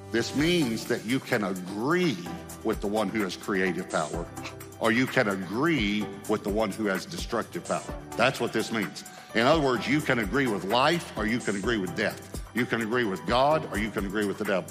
This means that you can agree with the one who has creative power, or you can agree with the one who has destructive power. That's what this means. In other words, you can agree with life, or you can agree with death. You can agree with God, or you can agree with the devil.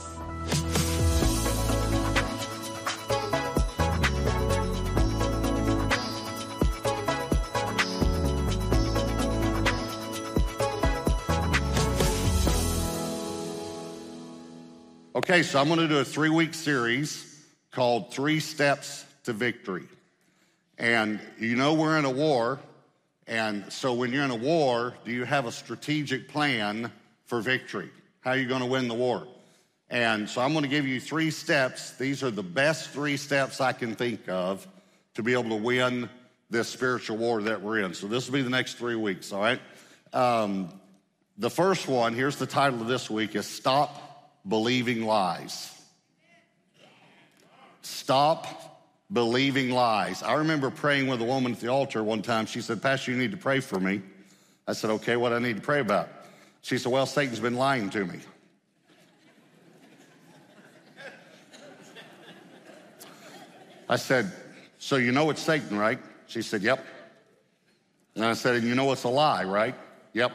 Okay, so I'm going to do a 3-week series called 3 Steps to Victory. And you know we're in a war, and so when you're in a war, do you have a strategic plan for victory? How are you going to win the war? And so I'm going to give you 3 steps. These are the best 3 steps I can think of to be able to win this spiritual war that we're in. So this will be the next 3 weeks, all right? The first one, here's the title of this week, is Stop Believing Lies. Stop believing lies. I remember praying with a woman at the altar one time. She said, "Pastor, you need to pray for me." I said, "Okay, what do I need to pray about?" She said, "Well, Satan's been lying to me." I said, "So you know it's Satan, right?" She said, "Yep." And I said, "And you know it's a lie, right?" "Yep."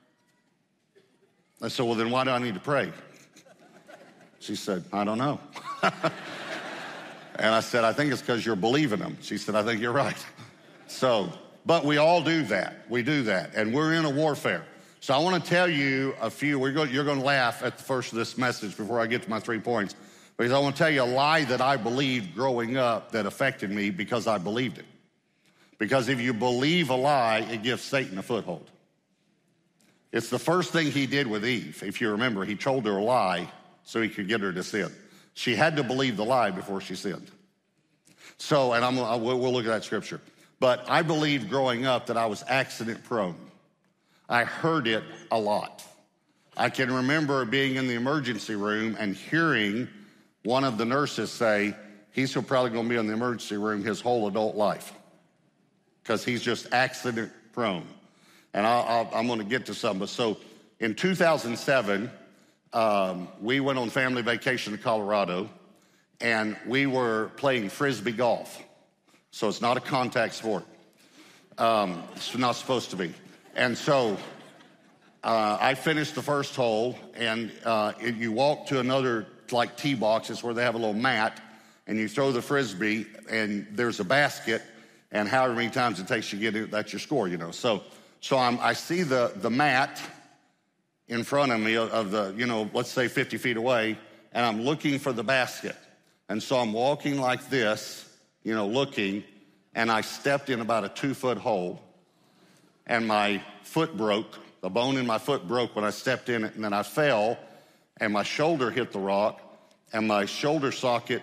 I said, "Well, then why do I need to pray?" She said, "I don't know." And I said, "I think it's because you're believing them." She said, "I think you're right." So, but we all do that. We do that. And we're in a warfare. So I want to tell you a few. You're going to laugh at the first of this message before I get to my 3 points. Because I want to tell you a lie that I believed growing up that affected me because I believed it. Because if you believe a lie, it gives Satan a foothold. It's the first thing he did with Eve. If you remember, he told her a lie so he could get her to sin. She had to believe the lie before she sinned. So, and we'll look at that scripture. But I believed growing up that I was accident prone. I heard it a lot. I can remember being in the emergency room and hearing one of the nurses say, "He's probably going to be in the emergency room his whole adult life because he's just accident prone." And I'm going to get to some. But so in 2007, we went on family vacation to Colorado, and we were playing Frisbee golf. So it's not a contact sport. It's not supposed to be. And so I finished the first hole, and you walk to another, like, tee box. It's where they have a little mat, and you throw the Frisbee, and there's a basket, and however many times it takes you to get it, that's your score, you know. So I see the mat in front of me of the, let's say 50 feet away, and I'm looking for the basket. And so I'm walking like this, looking, and I stepped in about a 2-foot hole, and my foot broke. The bone in my foot broke when I stepped in it, and then I fell, and my shoulder hit the rock, and my shoulder socket,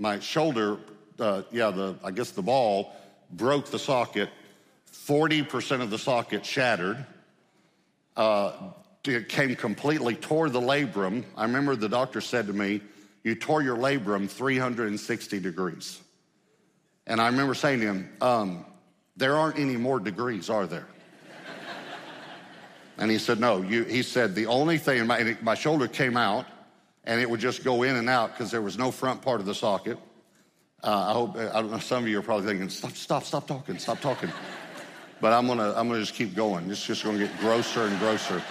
the ball broke the socket. 40% of the socket shattered. It came completely, tore the labrum. I remember the doctor said to me, "You tore your labrum 360 degrees. And I remember saying to him, "There aren't any more degrees, are there?" And he said, "No." He said, "The only thing," my shoulder came out, and it would just go in and out because there was no front part of the socket. I don't know, some of you are probably thinking, stop talking. But I'm gonna just keep going. It's just gonna get grosser and grosser.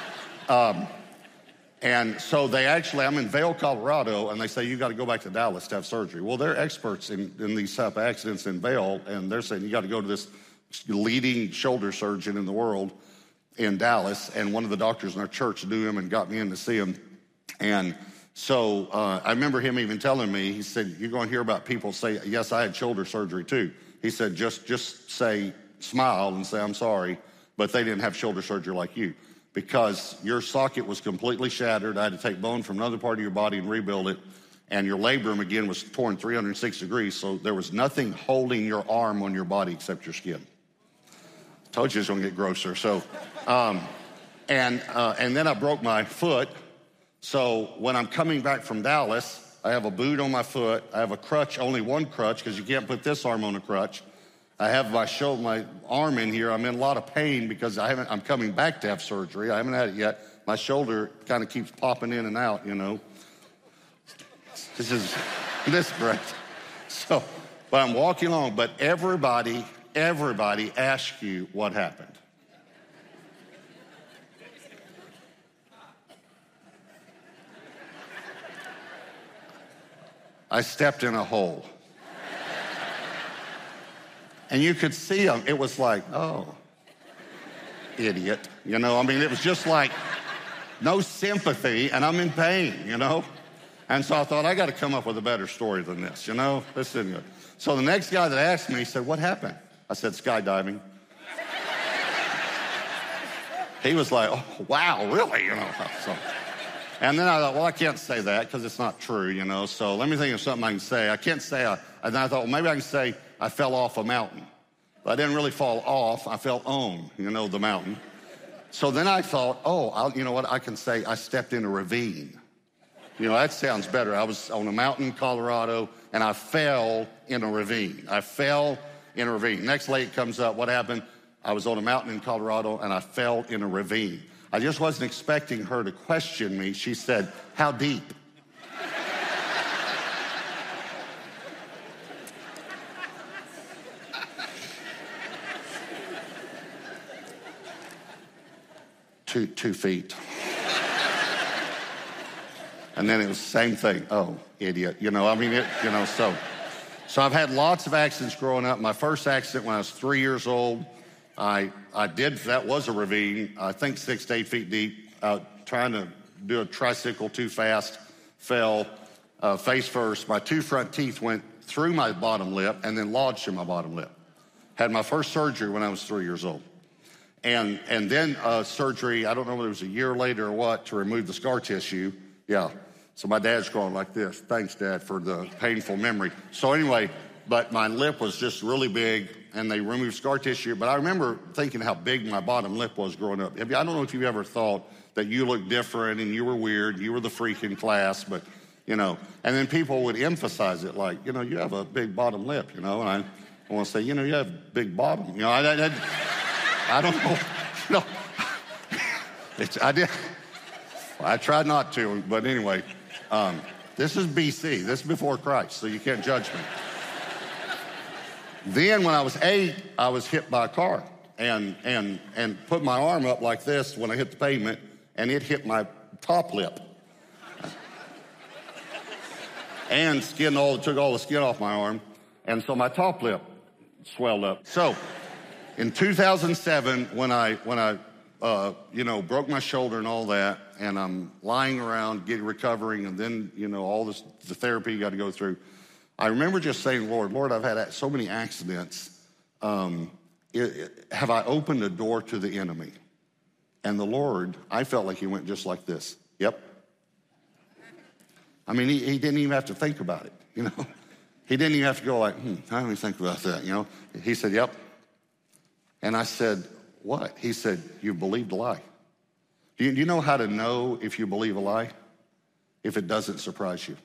And so I'm in Vail, Colorado, and they say, "You got to go back to Dallas to have surgery." Well, they're experts in these type of accidents in Vail, and they're saying, "You got to go to this leading shoulder surgeon in the world in Dallas." And one of the doctors in our church knew him and got me in to see him. And so I remember him even telling me, he said, "You're going to hear about people say, 'Yes, I had shoulder surgery too.'" He said, just say, smile and say, "I'm sorry, but they didn't have shoulder surgery like you. Because your socket was completely shattered. I had to take bone from another part of your body and rebuild it. And your labrum, again, was torn 306 degrees. So there was nothing holding your arm on your body except your skin." Told you it's going to get grosser. So, and then I broke my foot. So when I'm coming back from Dallas, I have a boot on my foot. I have a crutch, only one crutch, because you can't put this arm on a crutch. I have my arm in here. I'm in a lot of pain because I'm coming back to have surgery. I haven't had it yet. My shoulder kind of keeps popping in and out, This is great. So, but I'm walking along, but everybody asks you what happened. I stepped in a hole. And you could see them. It was like, oh, idiot. You know, I mean, it was just like no sympathy, and I'm in pain, you know? And so I thought, I got to come up with a better story than this, you know? This isn't good. So the next guy that asked me, he said, what happened? I said, skydiving. He was like, oh, wow, really? You know, so. And then I thought, well, I can't say that because it's not true, you know? So let me think of something I can say. I can't say, and then I thought, well, maybe I can say I fell off a mountain. But I didn't really fall off. I fell on, you know, the mountain. So then I thought, you know what? I can say I stepped in a ravine. You know, that sounds better. I was on a mountain in Colorado, and I fell in a ravine. I fell in a ravine. Next lady comes up, what happened? I was on a mountain in Colorado, and I fell in a ravine. I just wasn't expecting her to question me. She said, how deep? Two feet. And then it was the same thing. Oh, idiot. You know, I mean, so I've had lots of accidents growing up. My first accident when I was 3 years old, that was a ravine, I think 6 to 8 feet deep, trying to do a tricycle too fast, fell face first. My 2 front teeth went through my bottom lip and then lodged in my bottom lip. Had my first surgery when I was 3 years old. And then surgery, I don't know whether it was a year later or what, to remove the scar tissue. Yeah. So my dad's going like this. Thanks, Dad, for the painful memory. So anyway, but my lip was just really big, and they removed scar tissue. But I remember thinking how big my bottom lip was growing up. I don't know if you ever thought that you looked different and you were weird, you were the freak in class, but, you know. And then people would emphasize it like, you know, you have a big bottom lip, you know. And I want to say, you know, you have a big bottom. You know, I don't know. No. I did. I tried not to, but anyway. This is BC. This is before Christ, so you can't judge me. Then when I was 8, I was hit by a car and put my arm up like this when I hit the pavement, and it hit my top lip. And took all the skin off my arm, and so my top lip swelled up. So in 2007, when I broke my shoulder and all that, and I'm lying around, recovering, and then, you know, all this, the therapy you got to go through. I remember just saying, Lord, I've had so many accidents. Have I opened a door to the enemy? And the Lord, I felt like he went just like this. Yep. I mean, he didn't even have to think about it, you know. He didn't even have to go like, I don't even think about that, you know. He said, yep. And I said, what? He said, you believed a lie. Do you know how to know if you believe a lie? If it doesn't surprise you.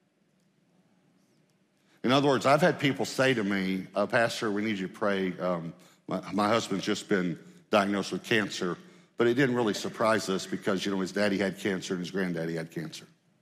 In other words, I've had people say to me, Pastor, we need you to pray. My husband's just been diagnosed with cancer, but it didn't really surprise us because, you know, his daddy had cancer and his granddaddy had cancer.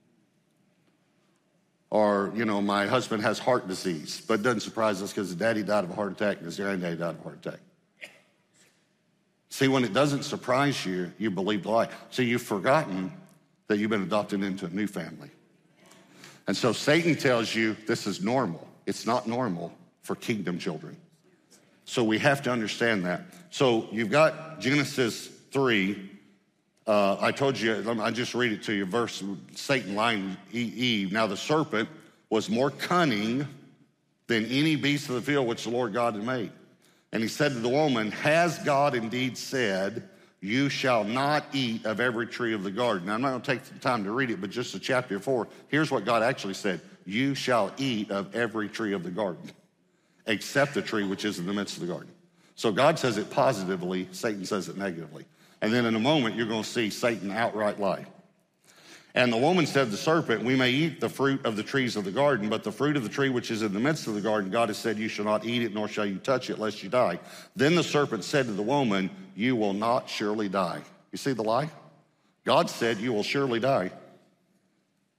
Or, you know, my husband has heart disease, but it doesn't surprise us because his daddy died of a heart attack and his granddaddy died of a heart attack. See, when it doesn't surprise you, you believe the lie. See, you've forgotten that you've been adopted into a new family. And so Satan tells you this is normal. It's not normal for kingdom children. So we have to understand that. So you've got Genesis 3. I told you, I just read it to you, verse, Satan lying Eve. Now the serpent was more cunning than any beast of the field which the Lord God had made. And he said to the woman, has God indeed said, you shall not eat of every tree of the garden? Now, I'm not going to take the time to read it, but just the chapter 4, here's what God actually said. You shall eat of every tree of the garden, except the tree which is in the midst of the garden. So God says it positively, Satan says it negatively. And then in a moment, you're going to see Satan outright lie. And the woman said to the serpent, we may eat the fruit of the trees of the garden, but the fruit of the tree which is in the midst of the garden, God has said, you shall not eat it, nor shall you touch it, lest you die. Then the serpent said to the woman, you will not surely die. You see the lie? God said, you will surely die.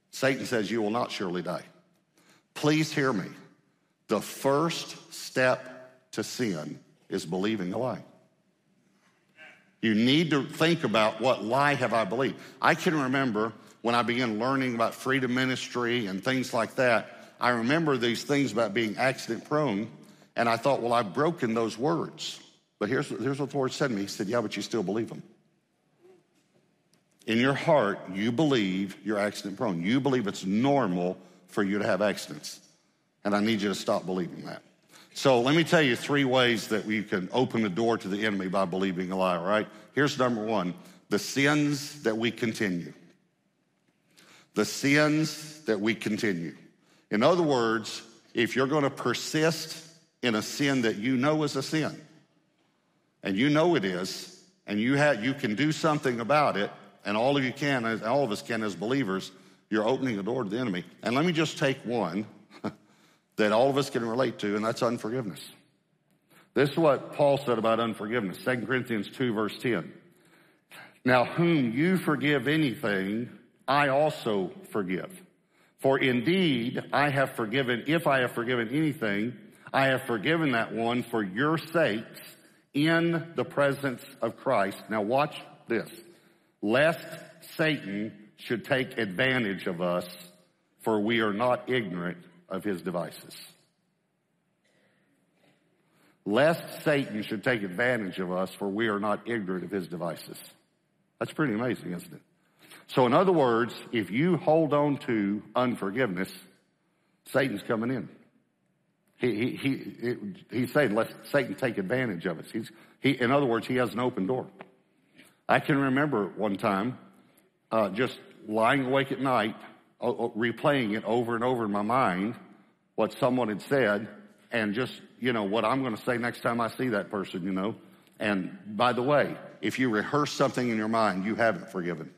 Satan says, you will not surely die. Please hear me. The first step to sin is believing a lie. You need to think about, what lie have I believed? I can remember when I began learning about freedom ministry and things like that, I remember these things about being accident prone, and I thought, well, I've broken those words. But here's what the Lord said to me. He said, yeah, but you still believe them. In your heart, you believe you're accident prone. You believe it's normal for you to have accidents. And I need you to stop believing that. So let me tell you 3 ways that we can open the door to the enemy by believing a lie, all right? Here's number 1, the sins that we continue. The sins that we continue. In other words, if you're going to persist in a sin that you know is a sin, and you know it is, and you can do something about it, and all of us can as believers, you're opening the door to the enemy. And let me just take one that all of us can relate to, and that's unforgiveness. This is what Paul said about unforgiveness, 2 Corinthians 2, verse 10. Now, whom you forgive anything, I also forgive. For indeed, if I have forgiven anything, I have forgiven that one for your sakes in the presence of Christ. Now watch this. Lest Satan should take advantage of us, for we are not ignorant of his devices. Lest Satan should take advantage of us, for we are not ignorant of his devices. That's pretty amazing, isn't it? So in other words, if you hold on to unforgiveness, Satan's coming in. He's saying, let Satan take advantage of us. In other words, he has an open door. I can remember one time just lying awake at night, replaying it over and over in my mind, what someone had said, and just, what I'm going to say next time I see that person, And by the way, if you rehearse something in your mind, you haven't forgiven.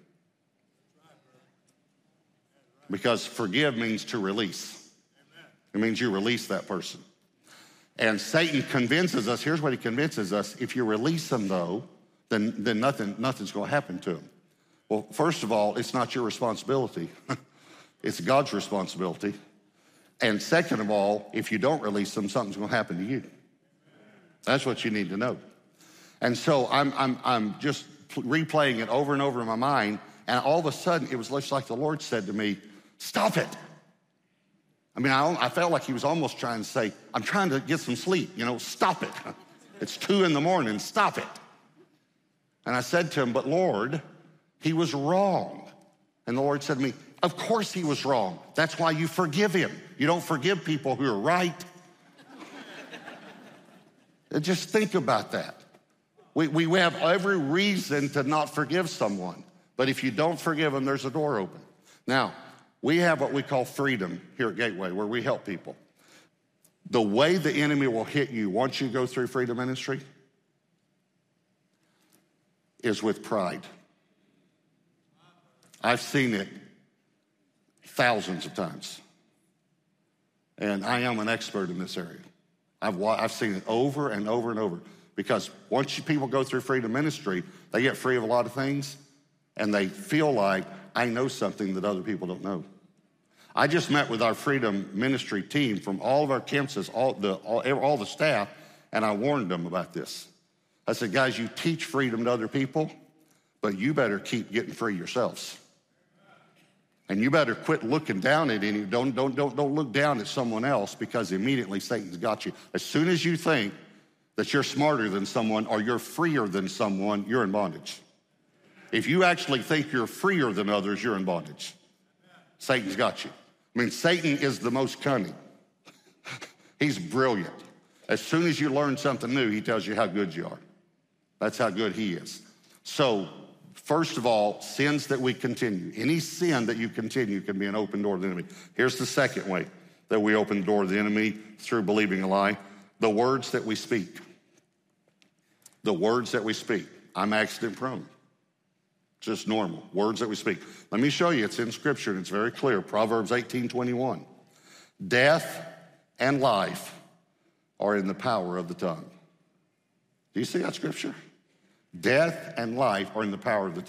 Because forgive means to release. It means you release that person. And Satan convinces us, here's what he convinces us, if you release them though, then nothing's going to happen to them. Well, first of all, it's not your responsibility. It's God's responsibility. And second of all, if you don't release them, something's going to happen to you. That's what you need to know. And so I'm just replaying it over and over in my mind, and all of a sudden it was just like the Lord said to me, stop it. I mean, I felt like he was almost trying to say, I'm trying to get some sleep, stop it. It's 2 a.m, stop it. And I said to him, but Lord, he was wrong. And the Lord said to me, of course he was wrong. That's why you forgive him. You don't forgive people who are right. Just think about that. We have every reason to not forgive someone. But if you don't forgive them, there's a door open. Now, we have what we call freedom here at Gateway, where we help people. The way the enemy will hit you once you go through freedom ministry is with pride. I've seen it thousands of times. And I am an expert in this area. I've seen it over and over and over. Because once people go through freedom ministry, they get free of a lot of things, and they feel like, I know something that other people don't know. I just met with our freedom ministry team from all of our campuses, all the staff, and I warned them about this. I said, guys, you teach freedom to other people, but you better keep getting free yourselves. And you better quit looking down at any, don't look down at someone else, because immediately Satan's got you. As soon as you think that you're smarter than someone or you're freer than someone, you're in bondage. If you actually think you're freer than others, you're in bondage. Satan's got you. I mean, Satan is the most cunning. He's brilliant. As soon as you learn something new, he tells you how good you are. That's how good he is. So, first of all, sins that we continue. Any sin that you continue can be an open door to the enemy. Here's the second way that we open the door to the enemy, through believing a lie. The words that we speak. The words that we speak. I'm accident prone. Just normal. Words that we speak. Let me show you. It's in Scripture, and it's very clear. Proverbs 18:21. Death and life are in the power of the tongue. Do you see that Scripture? Death and life are in the power of the tongue.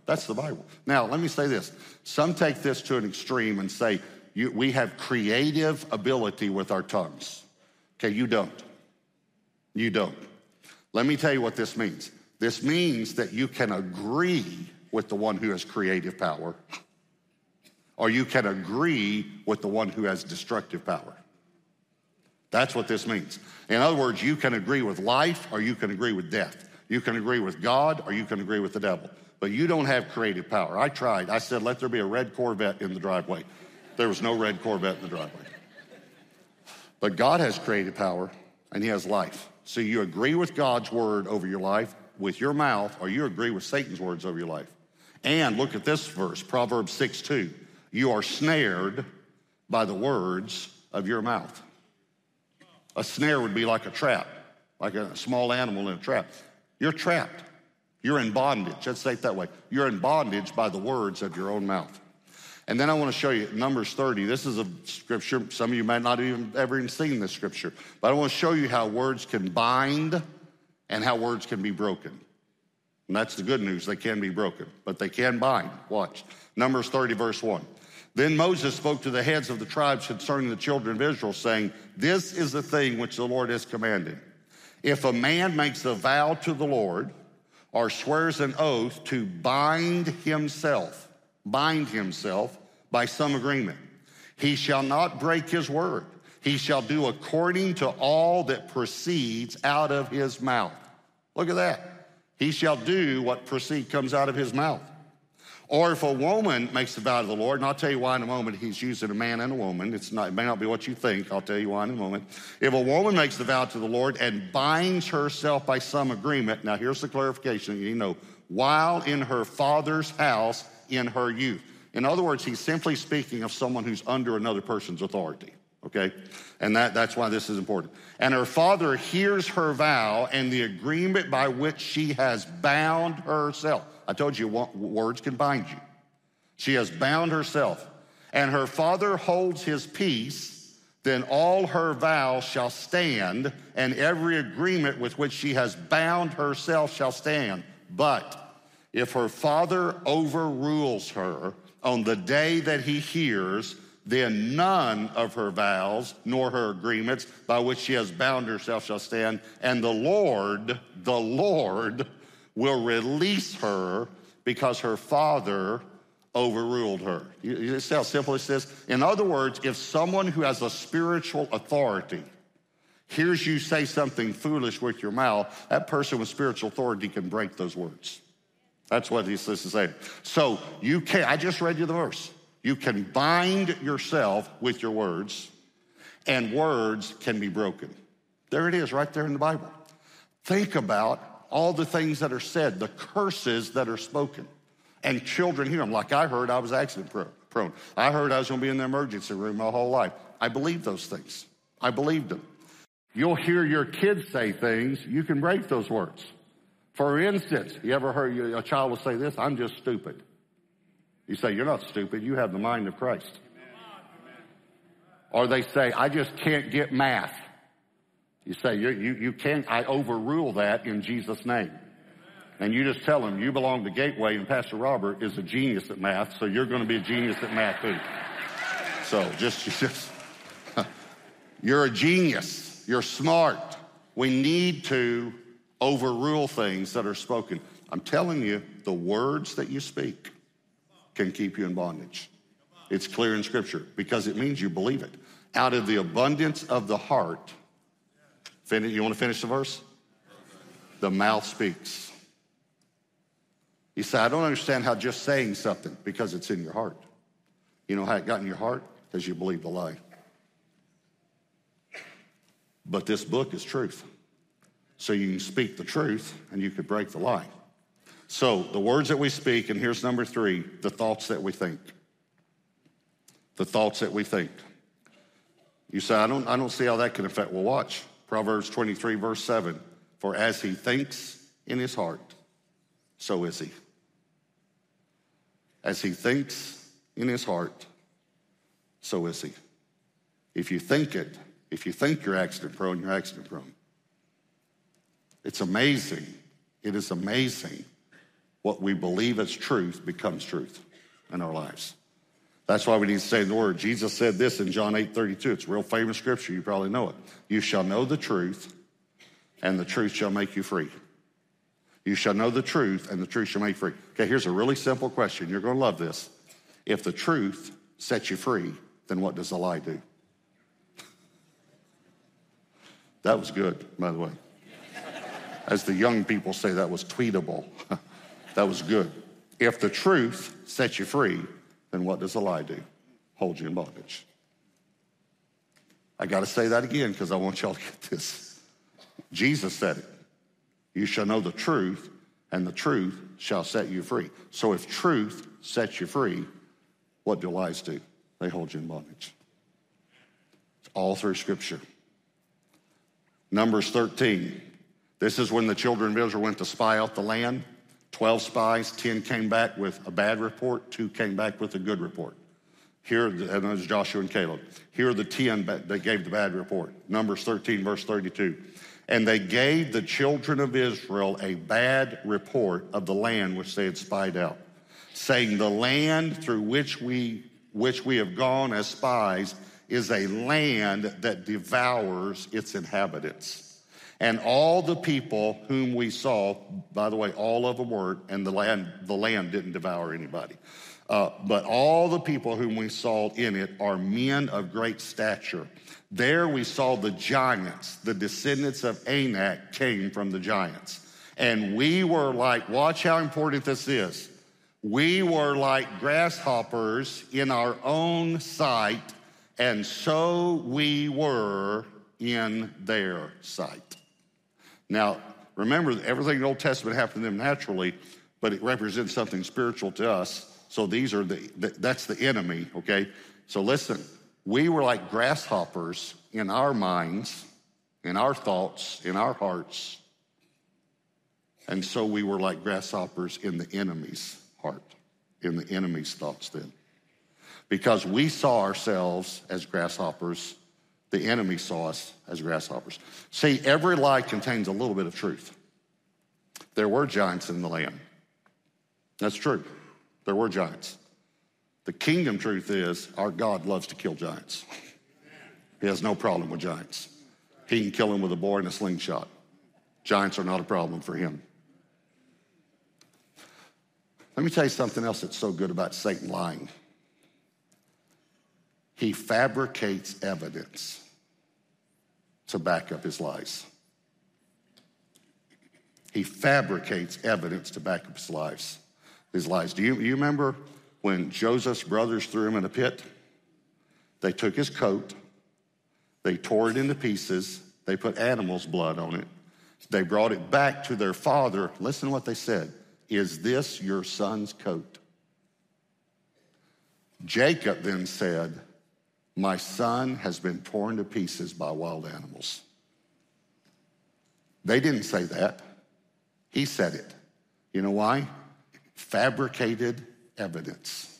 That's the Bible. Now, let me say this. Some take this to an extreme and say, we have creative ability with our tongues. Okay, you don't. You don't. Let me tell you what this means. This means that you can agree with the one who has creative power, or you can agree with the one who has destructive power. That's what this means. In other words, you can agree with life or you can agree with death. You can agree with God or you can agree with the devil. But you don't have creative power. I tried. I said, let there be a red Corvette in the driveway. There was no red Corvette in the driveway. But God has creative power and he has life. So you agree with God's word over your life with your mouth, or you agree with Satan's words over your life. And look at this verse, Proverbs 6:2. You are snared by the words of your mouth. A snare would be like a trap, like a small animal in a trap. You're trapped. You're in bondage. Let's say it that way. You're in bondage by the words of your own mouth. And then I want to show you Numbers 30. This is a scripture. Some of you might not have ever even seen this scripture. But I want to show you how words can bind and how words can be broken. And that's the good news. They can be broken, but they can bind. Watch. Numbers 30, verse 1. Then Moses spoke to the heads of the tribes concerning the children of Israel, saying, this is the thing which the Lord has commanded. If a man makes a vow to the Lord or swears an oath to bind himself by some agreement, he shall not break his word. He shall do according to all that proceeds out of his mouth. Look at that. He shall do what comes out of his mouth. Or if a woman makes a vow to the Lord, and I'll tell you why in a moment, he's using a man and a woman. It may not be what you think. I'll tell you why in a moment. If a woman makes the vow to the Lord and binds herself by some agreement, now here's the clarification, you know, while in her father's house in her youth. In other words, he's simply speaking of someone who's under another person's authority, okay? And that's why this is important. And her father hears her vow and the agreement by which she has bound herself. I told you words can bind you. She has bound herself. And her father holds his peace, then all her vows shall stand, and every agreement with which she has bound herself shall stand. But if her father overrules her on the day that he hears, then none of her vows nor her agreements by which she has bound herself shall stand, and the Lord will release her because her father overruled her. You see how simple this is? In other words, if someone who has a spiritual authority hears you say something foolish with your mouth, that person with spiritual authority can break those words. That's what this is saying. So you can, I just read you the verse. You can bind yourself with your words, and words can be broken. There it is, right there in the Bible. Think about all the things that are said, the curses that are spoken. And children hear them. Like I heard I was accident prone. I heard I was going to be in the emergency room my whole life. I believed those things. I believed them. You'll hear your kids say things, you can break those words. For instance, you ever heard a child will say this, I'm just stupid. You say, you're not stupid, you have the mind of Christ. Or they say, I just can't get math. You say, you can't, I overrule that in Jesus' name. And you just tell them, you belong to Gateway and Pastor Robert is a genius at math, so you're going to be a genius at math too. So just you're a genius. You're smart. We need to overrule things that are spoken. I'm telling you, the words that you speak can keep you in bondage. It's clear in Scripture because it means you believe it. Out of the abundance of the heart, you want to finish the verse? The mouth speaks. You say, I don't understand how just saying something, because it's in your heart. You know how it got in your heart? Because you believe the lie. But this book is truth. So you can speak the truth and you could break the lie. So the words that we speak, and here's number 3, the thoughts that we think. The thoughts that we think. You say, I don't see how that can affect. Well, watch. Proverbs 23, verse 7. For as he thinks in his heart, so is he. As he thinks in his heart, so is he. If you think it, if you think you're accident prone, you're accident prone. It's amazing. It is amazing What we believe as truth becomes truth in our lives. That's why we need to say the word. Jesus said this in John 8:32. It's a real famous scripture. You probably know it. You shall know the truth, and the truth shall make you free. You shall know the truth, and the truth shall make you free. Okay, here's a really simple question. You're going to love this. If the truth sets you free, then what does the lie do? That was good, by the way. As the young people say, that was tweetable. That was good. If the truth sets you free, then what does a lie do? Hold you in bondage. I got to say that again because I want y'all to get this. Jesus said it. You shall know the truth, and the truth shall set you free. So if truth sets you free, what do lies do? They hold you in bondage. It's all through Scripture. Numbers 13. This is when the children of Israel went to spy out the land. 12 spies, 10 came back with a bad report, 2 came back with a good report. Here, and that was Joshua and Caleb. Here are the 10 that gave the bad report. Numbers 13, verse 32. And they gave the children of Israel a bad report of the land which they had spied out, saying, the land through which we have gone as spies is a land that devours its inhabitants. And all the people whom we saw, by the way, all of them weren't, and the land didn't devour anybody. But all the people whom we saw in it are men of great stature. There we saw the giants, the descendants of Anak came from the giants. And we were like, watch how important this is. We were like grasshoppers in our own sight, and so we were in their sight. Now, remember, everything in the Old Testament happened to them naturally, but it represents something spiritual to us. So these are that's the enemy, okay? So listen, we were like grasshoppers in our minds, in our thoughts, in our hearts. And so we were like grasshoppers in the enemy's heart, in the enemy's thoughts then. Because we saw ourselves as grasshoppers, the enemy saw us as grasshoppers. See, every lie contains a little bit of truth. There were giants in the land. That's true. There were giants. The kingdom truth is our God loves to kill giants. He has no problem with giants. He can kill them with a bow and a slingshot. Giants are not a problem for him. Let me tell you something else that's so good about Satan lying. He fabricates evidence to back up his lies. He fabricates evidence to back up his lies. Do you remember when Joseph's brothers threw him in a pit? They took his coat, they tore it into pieces, they put animal's blood on it, they brought it back to their father. Listen to what they said. Is this your son's coat? Jacob then said, my son has been torn to pieces by wild animals. They didn't say that. He said it. You know why? Fabricated evidence.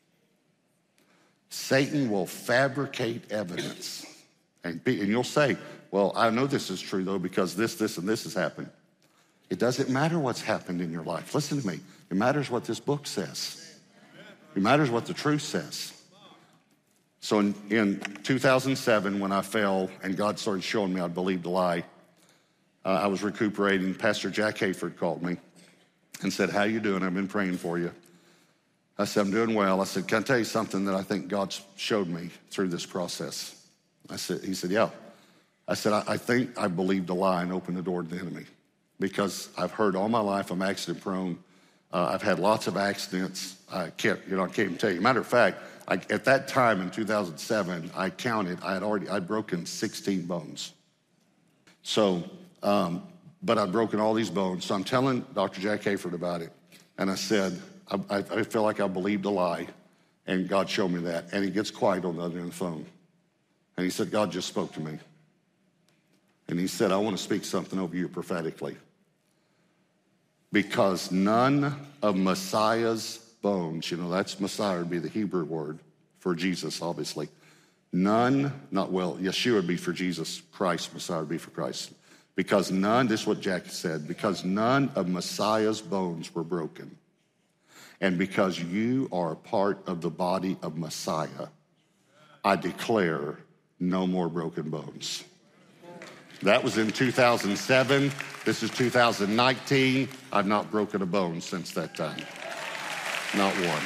Satan will fabricate evidence. And you'll say, well, I know this is true, though, because this, and this has happened. It doesn't matter what's happened in your life. Listen to me. It matters what this book says. It matters what the truth says. So in 2007, when I fell and God started showing me I believed a lie, I was recuperating. Pastor Jack Hayford called me and said, how you doing? I've been praying for you. I said, I'm doing well. I said, can I tell you something that I think God showed me through this process? He said, yeah. I said, I think I believed a lie and opened the door to the enemy because I've heard all my life I'm accident prone. I've had lots of accidents. I can't even tell you. Matter of fact, at that time in 2007, I counted, I'd broken 16 bones. So, but I'd broken all these bones. So I'm telling Dr. Jack Hayford about it. And I said, I feel like I believed a lie. And God showed me that. And he gets quiet on the other end of the phone. And he said, God just spoke to me. And he said, I want to speak something over you prophetically. Because none of Messiah's bones, that's Messiah would be the Hebrew word for Jesus, obviously. Yeshua would be for Jesus, Christ, Messiah would be for Christ. Because this is what Jackie said, because none of Messiah's bones were broken. And because you are a part of the body of Messiah, I declare no more broken bones. That was in 2007. This is 2019. I've not broken a bone since that time. Not one.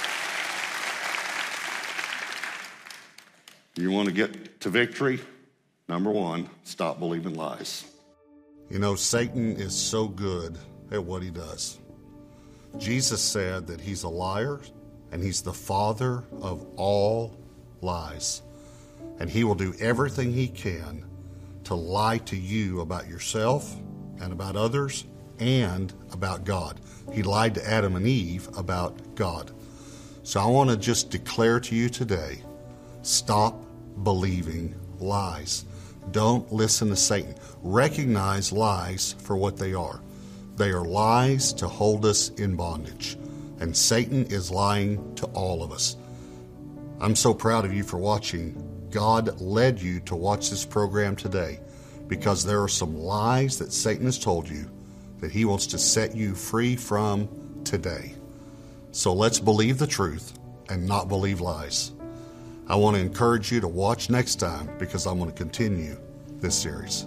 You want to get to victory? Number one, stop believing lies. You know, Satan is so good at what he does. Jesus said that he's a liar and he's the father of all lies. And he will do everything he can to lie to you about yourself and about others and about God. He lied to Adam and Eve about God. So I want to just declare to you today, stop believing lies. Don't listen to Satan. Recognize lies for what they are. They are lies to hold us in bondage. And Satan is lying to all of us. I'm so proud of you for watching. God led you to watch this program today because there are some lies that Satan has told you that he wants to set you free from today. So let's believe the truth and not believe lies. I want to encourage you to watch next time because I'm going to continue this series.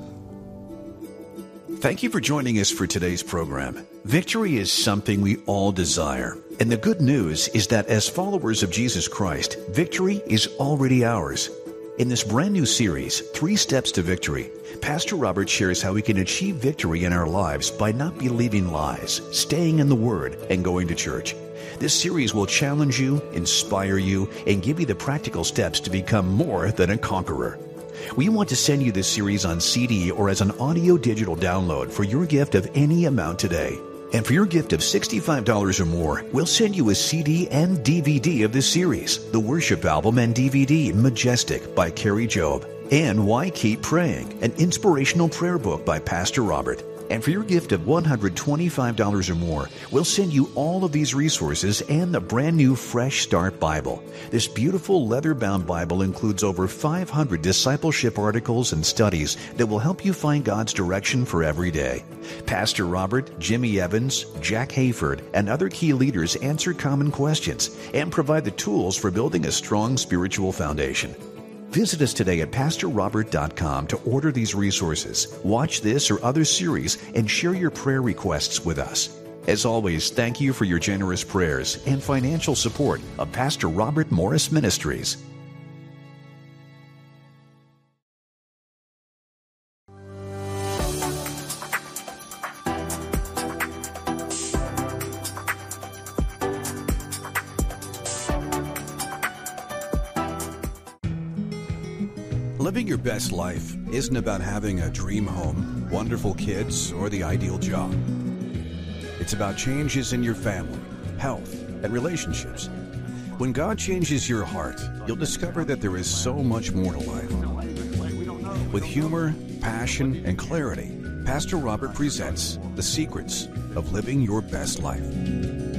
Thank you for joining us for today's program. Victory is something we all desire. And the good news is that as followers of Jesus Christ, victory is already ours. In this brand new series, 3 Steps to Victory, Pastor Robert shares how we can achieve victory in our lives by not believing lies, staying in the Word, and going to church. This series will challenge you, inspire you, and give you the practical steps to become more than a conqueror. We want to send you this series on CD or as an audio digital download for your gift of any amount today. And for your gift of $65 or more, we'll send you a CD and DVD of this series, the worship album and DVD Majestic by Carrie Job, and Why Keep Praying, an inspirational prayer book by Pastor Robert. And for your gift of $125 or more, we'll send you all of these resources and the brand new Fresh Start Bible. This beautiful leather-bound Bible includes over 500 discipleship articles and studies that will help you find God's direction for every day. Pastor Robert, Jimmy Evans, Jack Hayford, and other key leaders answer common questions and provide the tools for building a strong spiritual foundation. Visit us today at PastorRobert.com to order these resources, watch this or other series, and share your prayer requests with us. As always, thank you for your generous prayers and financial support of Pastor Robert Morris Ministries. Living your best life isn't about having a dream home, wonderful kids, or the ideal job. It's about changes in your family, health, and relationships. When God changes your heart, you'll discover that there is so much more to life. With humor, passion, and clarity, Pastor Robert presents The Secrets of Living Your Best Life.